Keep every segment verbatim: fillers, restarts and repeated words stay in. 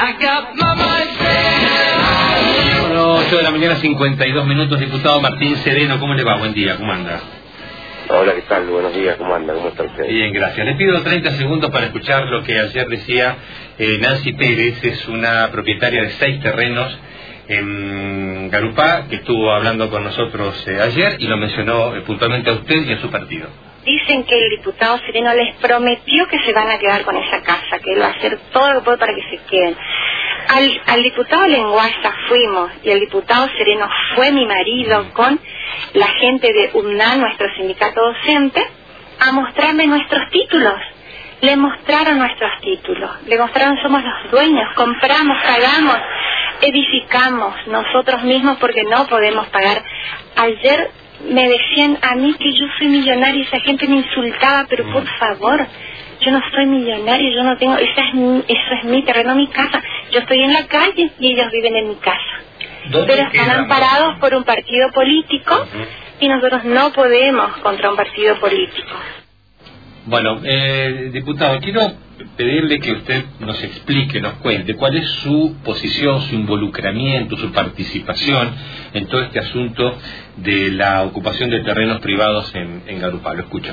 Bueno, ocho de la mañana, cincuenta y dos minutos, diputado Martín Sereno, ¿cómo le va? Buen día, ¿cómo anda? Hola, ¿qué tal? Buenos días, ¿cómo anda? ¿Cómo está usted? Bien, gracias. Le pido treinta segundos para escuchar lo que ayer decía eh, Nancy Pérez, es una propietaria de seis terrenos en Garupá, que estuvo hablando con nosotros eh, ayer y lo mencionó eh, puntualmente a usted y a su partido. Dicen que el diputado Sereno les prometió que se van a quedar con esa casa, que él va a hacer todo lo que puede para que se queden. Al, al diputado Lenguaza fuimos, y el diputado Sereno fue mi marido con la gente de U N A, nuestro sindicato docente, a mostrarle nuestros títulos. Le mostraron nuestros títulos, le mostraron somos los dueños, compramos, pagamos, edificamos nosotros mismos porque no podemos pagar. Ayer me decían a mí que yo soy millonaria y esa gente me insultaba, pero por favor, yo no soy millonaria, yo no tengo, esa es mi, eso es mi terreno, mi casa. Yo estoy en la calle y ellos viven en mi casa. Pero están amparados por un partido político uh-huh. y nosotros no podemos contra un partido político. Bueno, eh, diputado, quiero pedirle que usted nos explique, nos cuente cuál es su posición, su involucramiento, su participación en todo este asunto de la ocupación de terrenos privados en, en Garupá. Lo escucho.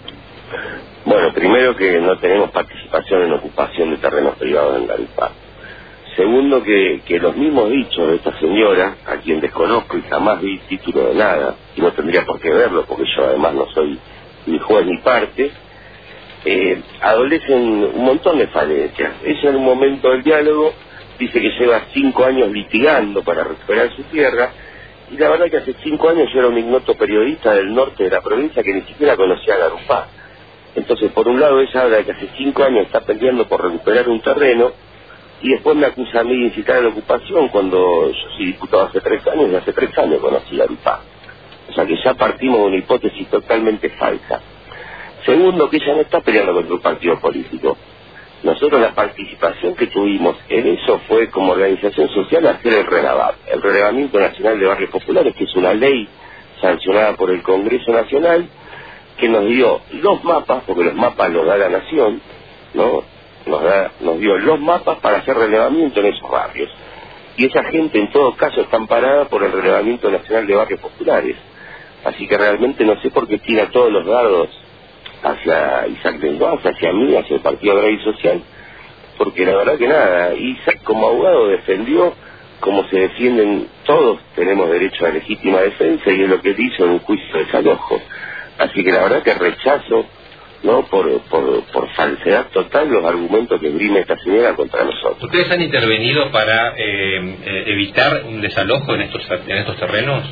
Bueno, primero que no tenemos participación en ocupación de terrenos privados en Garupá. Segundo, que, que los mismos dichos de esta señora, a quien desconozco y jamás vi título de nada, y no tendría por qué verlo, porque yo además no soy ni juez ni parte, eh, adolecen un montón de falencias. Ella en un momento del diálogo dice que lleva cinco años litigando para recuperar su tierra, y la verdad que hace cinco años yo era un ignoto periodista del norte de la provincia que ni siquiera conocía a Garupá. Entonces, por un lado, ella habla de que hace cinco años está peleando por recuperar un terreno, y después me acusa a mí de incitar a la ocupación cuando yo soy diputado hace tres años y hace tres años conocí a Garupá. O sea que ya partimos de una hipótesis totalmente falsa. Segundo, que ella no está peleando contra un partido político. Nosotros la participación que tuvimos en eso fue como organización social hacer el RENAVAP, el Relevamiento Nacional de Barrios Populares, que es una ley sancionada por el Congreso Nacional, que nos dio los mapas, porque los mapas los da la Nación, ¿no? Nos, da, nos dio los mapas para hacer relevamiento en esos barrios. Y esa gente en todo caso está amparada por el Relevamiento Nacional de Barrios Populares. Así que realmente no sé por qué tira todos los dardos hacia Isaac Lenguaza, hacia mí, hacia el Partido Agrario y Social, porque la verdad que nada, Isaac como abogado defendió como se defienden todos, tenemos derecho a legítima defensa, y es lo que él hizo en un juicio de desalojo. Así que la verdad que rechazo, ¿no? Por, por, por falsedad total los argumentos que brime esta señora contra nosotros. ¿Ustedes han intervenido para eh, eh, evitar un desalojo en estos en estos terrenos?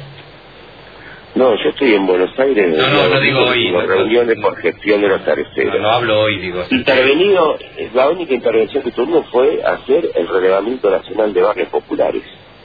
No, yo estoy en Buenos Aires. No, no, no digo hoy. Las reuniones no, por gestión de los terceros. No, no hablo hoy, digo. Intervenido, la única intervención que tuvimos fue hacer el Relevamiento Nacional de Barrios Populares.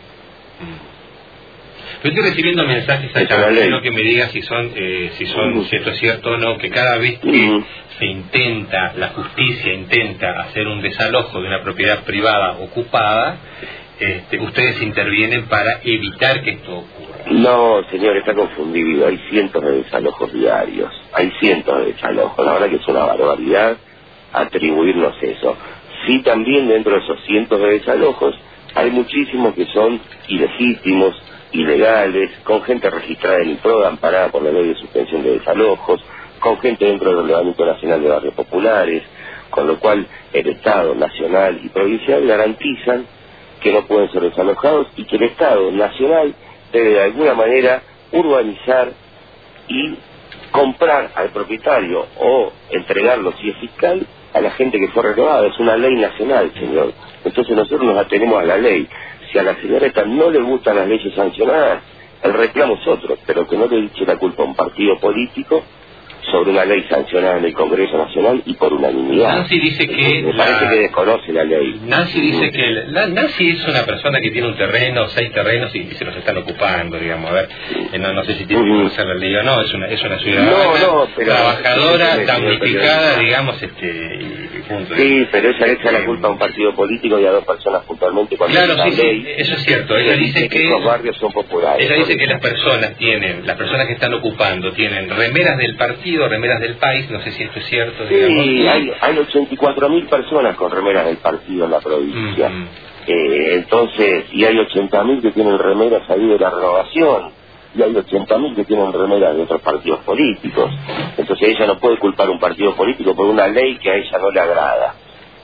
Yo estoy recibiendo mensajes allá, quiero que me digas si son, eh, si son uh-huh. si esto es cierto o no, que cada vez que uh-huh. se intenta, la justicia intenta hacer un desalojo de una propiedad privada ocupada, este, ustedes intervienen para evitar que esto ocurra. No, señor, está confundido. Hay cientos de desalojos diarios. Hay cientos de desalojos. La verdad que es una barbaridad atribuirnos eso. Sí, también dentro de esos cientos de desalojos hay muchísimos que son ilegítimos, ilegales, con gente registrada en el IPROD, amparada por la ley de suspensión de desalojos, con gente dentro del Relevamiento Nacional de Barrios Populares, con lo cual el Estado nacional y provincial garantizan que no pueden ser desalojados y que el Estado nacional debe de alguna manera urbanizar y comprar al propietario o entregarlo, si es fiscal, a la gente que fue relevada. Es una ley nacional, señor. Entonces nosotros nos atenemos a la ley. Si a la señora esta no le gustan las leyes sancionadas, el reclamo es otro, pero que no le eche la culpa a un partido político sobre una ley sancionada en el Congreso Nacional y por unanimidad. Nancy dice que... Me la... parece que desconoce la ley. Nancy dice que... La... Nancy es una persona que tiene un terreno, seis terrenos, y, y se los están ocupando, digamos. A ver, eh, no, no sé si tiene que conocer la ley o no, es una, es una ciudadana no, no, pero, trabajadora, sí, damnificada, digamos, este... Y, punto. Sí, pero ella le echa la culpa a un partido político y a dos personas puntualmente cuando claro, la sí, ley, sí, eso es cierto. Ella dice que... los barrios son populares. Ella dice que las personas tienen, las personas que están ocupando, tienen remeras del partido partido, remeras del país, no sé si esto es cierto. Sí, digamos. hay, hay ochenta y cuatro mil personas con remeras del partido en la provincia. Mm-hmm. eh, entonces, y hay ochenta mil que tienen remeras ahí de la Renovación, y hay ochenta mil que tienen remeras de otros partidos políticos. Entonces ella no puede culpar a un partido político por una ley que a ella no le agrada.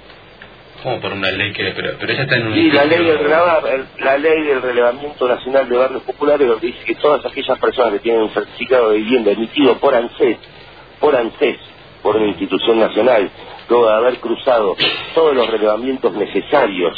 ¿Cómo por una ley que...? Pero, pero ella está en un... Sí, la ley, del releva, la ley del relevamiento nacional de barrios populares, donde dice que todas aquellas personas que tienen un certificado de vivienda emitido por ANSES, por ANSES, por una institución nacional, luego de haber cruzado todos los relevamientos necesarios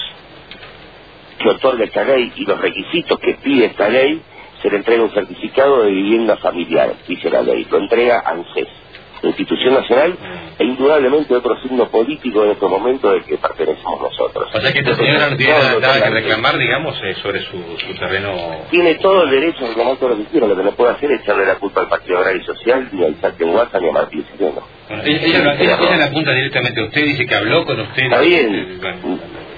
que otorga esta ley y los requisitos que pide esta ley, se le entrega un certificado de vivienda familiar, dice la ley, lo entrega ANSES, institución nacional, e indudablemente otro signo político en estos momentos del que pertenecemos nosotros. O sea que esta señora no tiene nada, nada que reclamar, digamos, eh, sobre su, su terreno... Tiene todo el derecho a reclamar todo lo que quiera, lo que no puede hacer es echarle la culpa al Partido Agrario y Social, ni al Saltenguaza, ni a Martín Sereno. Bueno, ella, ella, ella, ella, ella la apunta directamente a usted, dice que habló con usted... Está bien, eh, bueno,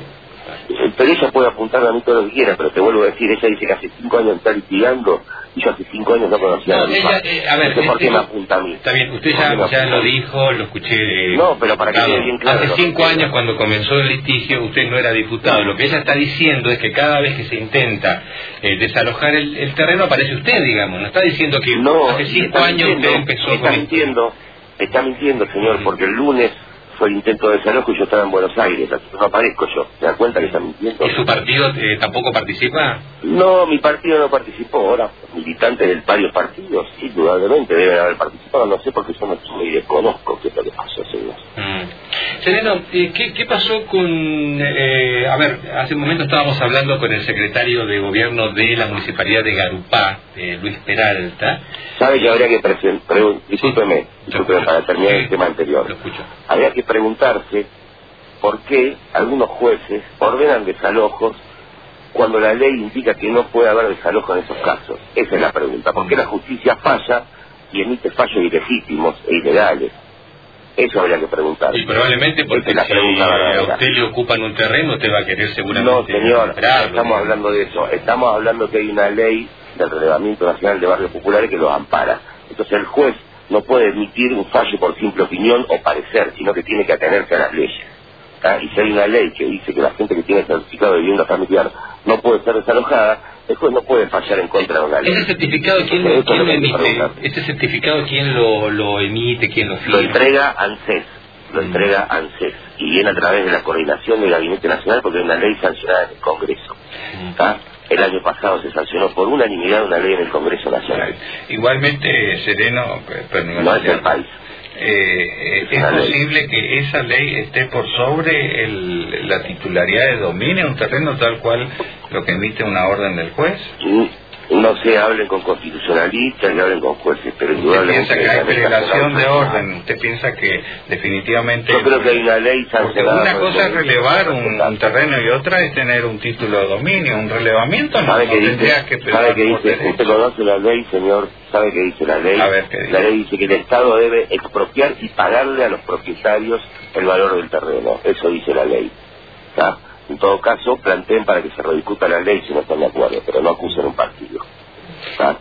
pero ella puede apuntar a mí todo lo que quiera, pero te vuelvo a decir, ella dice que hace cinco años está litigando y yo hace cinco años no conocía no, a la ella, eh, a ver, no sé por este, qué me apunta a mí. Está bien, usted ya, ya lo dijo, lo escuché... Eh, no, pero para que quede bien claro... Hace cinco años, cuando comenzó el litigio, usted no era diputado. Lo que ella está diciendo es que cada vez que se intenta eh, desalojar el, el terreno, aparece usted, digamos. No está diciendo que no, hace cinco años usted empezó está con mintiendo, esto. Está mintiendo, señor, uh-huh. porque el lunes... fue el intento de desalojo y yo estaba en Buenos Aires, así que no aparezco yo. ¿Se da cuenta que está mintiendo? ¿Y su partido eh, tampoco participa? No, mi partido no participó. Ahora, militantes del varios partidos, sí, indudablemente deben haber participado. No sé porque yo no estuve y desconozco qué es lo que pasó, señor. Mm. Sereno, eh, ¿qué, ¿qué pasó con...? Eh, a ver, hace un momento estábamos hablando con el secretario de Gobierno de la Municipalidad de Garupá, eh, Luis Peralta. ¿Sabe que habría que presentar? Discúlpeme, sí, discúlpeme para terminar sí, el tema anterior. Lo escucho. Habría que preguntarse por qué algunos jueces ordenan desalojos cuando la ley indica que no puede haber desalojo en esos casos. Esa es la pregunta. ¿Por qué la justicia falla y emite fallos ilegítimos e ilegales? Eso habría que preguntar. Y probablemente porque es la si a usted le ocupan un terreno, usted va a querer seguramente... No, señor, comprarlo, estamos ¿no? hablando de eso. Estamos hablando que hay una ley del relevamiento nacional de barrios populares que los ampara. Entonces el juez no puede emitir un fallo por simple opinión o parecer, sino que tiene que atenerse a las leyes. ¿Ah? Y si hay una ley que dice que la gente que tiene certificado de vivienda familiar no puede ser desalojada, el juez no puede fallar en contra de una ley. ¿Ese certificado quién, lo, quién lo emite? ¿Ese certificado quién lo, lo emite, quién lo firma? Lo entrega ANSES, lo mm. entrega ANSES, y viene a través de la coordinación del Gabinete Nacional porque hay una ley sancionada en el Congreso. ¿Ah? El año pasado se sancionó por unanimidad una ley en el Congreso Nacional. Igualmente, Sereno, pero no es el país. Eh, ¿Es posible ley. que esa ley esté por sobre el, la titularidad de dominio, un terreno tal cual lo que emite una orden del juez? No sé, hablen con constitucionalistas y hablen con jueces, pero indudablemente... ¿Usted piensa que hay delegación de orden? ¿Usted piensa que definitivamente... Yo creo que hay una ley sancionada... Porque una cosa es relevar un, un terreno y otra es tener un título de dominio. Un relevamiento no, ¿Sabe no que tendría dice, que... ¿Sabe que dice? ¿Usted conoce la ley, señor? ¿Sabe qué dice la ley? A ver, ¿qué dice? La ley dice que el Estado debe expropiar y pagarle a los propietarios el valor del terreno. Eso dice la ley. ¿Está? En todo caso, planteen para que se rediscuta la ley si no están de acuerdo, pero no acusen un partido. ¿Está?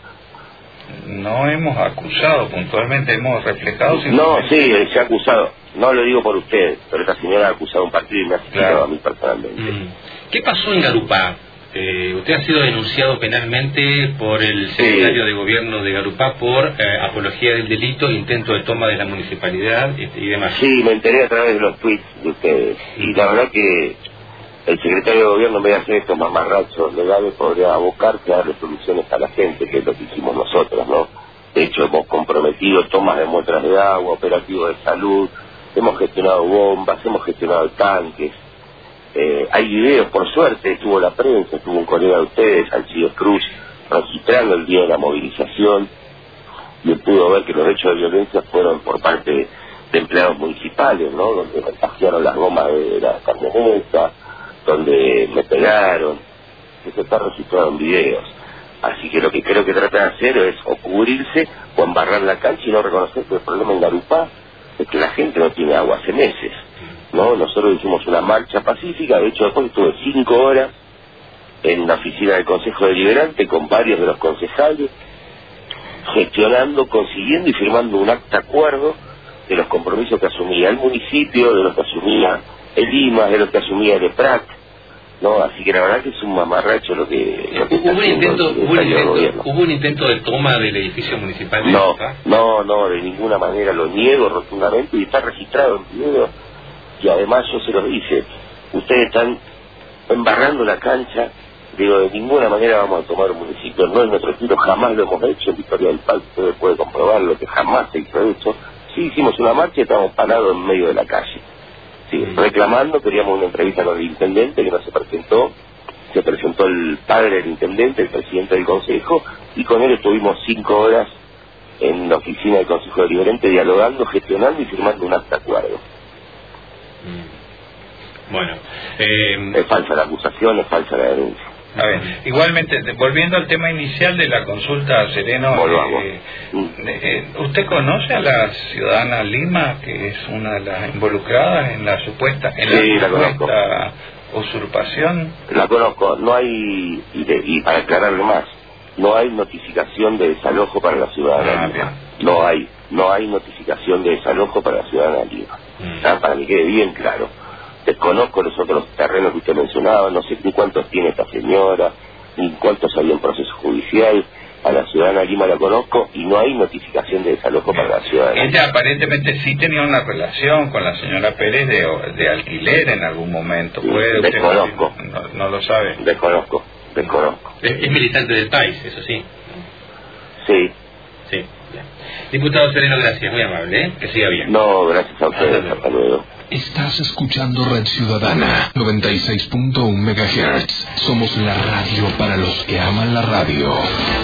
No hemos acusado puntualmente, hemos reflejado... No, sí, se ha acusado. No lo digo por usted, pero esta señora ha acusado a un partido y me ha citado claro. a mí personalmente. Mm. ¿Qué pasó en Garupá? Eh, usted ha sido denunciado penalmente por el secretario sí. de Gobierno de Garupá por eh, apología del delito, intento de toma de la municipalidad y, y demás. Sí, me enteré a través de los tweets de ustedes. Y la verdad que el secretario de Gobierno, en vez de hacer estos mamarrachos legales, podría abocarse a darle soluciones a la gente, que es lo que hicimos nosotros, ¿no? De hecho, hemos comprometido tomas de muestras de agua, operativos de salud, hemos gestionado bombas, hemos gestionado tanques. Eh, hay videos, por suerte, estuvo la prensa, estuvo un colega de ustedes, Alcides Cruz, registrando el día de la movilización, y él pudo ver que los hechos de violencia fueron por parte de, de empleados municipales, ¿no? Donde me pasearon las gomas de la camioneta, donde me pegaron. Eso está registrado en videos. Así que lo que creo que trata de hacer es o cubrirse o embarrar la cancha y no reconocer que el problema en Garupá es que la gente no tiene agua hace meses, ¿no? Nosotros hicimos una marcha pacífica, de hecho después estuve cinco horas en la oficina del Consejo Deliberante con varios de los concejales gestionando, consiguiendo y firmando un acta acuerdo de los compromisos que asumía el municipio, de los que asumía el Lima, de los que asumía el EPRAC, ¿no? Así que la verdad que es un mamarracho lo que... Lo que ¿Hubo, un intento, el, hubo, un intento, ¿Hubo un intento de toma del edificio municipal? De no, no, no, de ninguna manera, lo niego rotundamente y está registrado en video. Y además yo se los dije, ustedes están embarrando la cancha, digo, de ninguna manera vamos a tomar un municipio, no es nuestro estilo, jamás lo hemos hecho, en Victoria del Pal usted puede comprobarlo, que jamás se hizo eso. Sí hicimos una marcha y estábamos parados en medio de la calle, sí, reclamando, queríamos una entrevista con el intendente que no se presentó, se presentó el padre del intendente, el presidente del consejo, y con él estuvimos cinco horas en la oficina del Consejo Deliberante dialogando, gestionando y firmando un acta acuerdo. Bueno, eh... es falsa la acusación, es falsa la denuncia. A ver, igualmente, volviendo al tema inicial de la consulta, Sereno, eh, eh, ¿usted conoce a la ciudadana Lima, que es una de las involucradas en la supuesta, en sí, la la supuesta usurpación? La conozco, no hay, y, de, y para aclararle más, no hay notificación de desalojo para la ciudadana ah, Lima. No hay, no hay notificación de desalojo para la ciudadana Lima. Mm. ¿Ah? Para que quede bien claro. Desconozco los otros terrenos que usted mencionaba, no sé ni cuántos tiene esta señora, ni cuántos había en proceso judicial. A la ciudadana Lima la conozco y no hay notificación de desalojo para la ciudadana. Ella aparentemente sí tenía una relación con la señora Pérez de, de alquiler en algún momento. ¿Puede usted desconozco. No, no lo sabe. Desconozco, desconozco. Es, es militante del país, eso sí. Sí. Sí, bien. Diputado Sereno, gracias, muy amable, ¿eh? Que siga bien. No, gracias a ustedes, hasta luego. Estás escuchando Red Ciudadana noventa y seis punto uno megahertz. Somos la radio para los que aman la radio.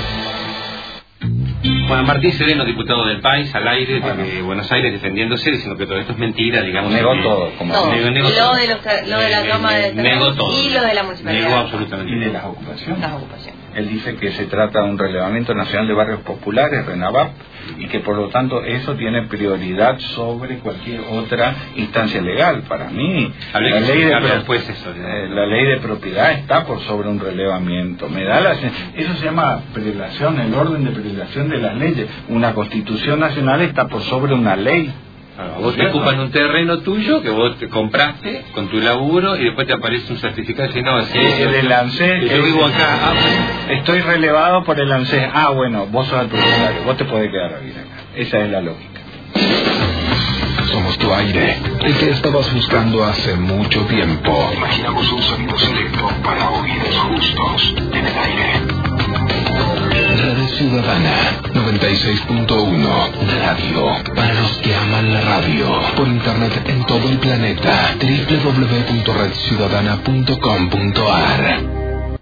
Juan Martín Sereno, diputado del país, al aire bueno. de Buenos Aires, defendiéndose, diciendo que todo esto es mentira, digamos. Negó que, todo. Como todo. Negó, negó lo, todo. De los, lo de la toma de negó todo. Y lo de la municipalidad. Negó absolutamente. Y de las ocupaciones. Las ocupaciones. Él dice que se trata de un relevamiento nacional de barrios populares, RENAVAP, y que por lo tanto eso tiene prioridad sobre cualquier otra instancia legal. Para mí, la ley, de pro... eso, eh, la ley de propiedad está por sobre un relevamiento. Me da la... Eso se llama prelación, el orden de prelación de las leyes. Una constitución nacional está por sobre una ley. Claro, vos te ocupan un terreno tuyo que vos te compraste con tu laburo y después te aparece un certificado y no, sí, el, el ANSES, yo vivo acá, ah, bueno, estoy relevado por el ANSES, ah bueno, vos sos el propietario, vos te podés quedar a vivir acá. Esa es la lógica. Somos tu aire, el que estabas buscando hace mucho tiempo. Imaginamos un sonido selecto para oídos justos en el aire. Radio Ciudadana noventa y seis punto uno, radio para los que aman la radio. Por internet en todo el planeta, doble u doble u doble u punto red ciudadana punto com punto a r.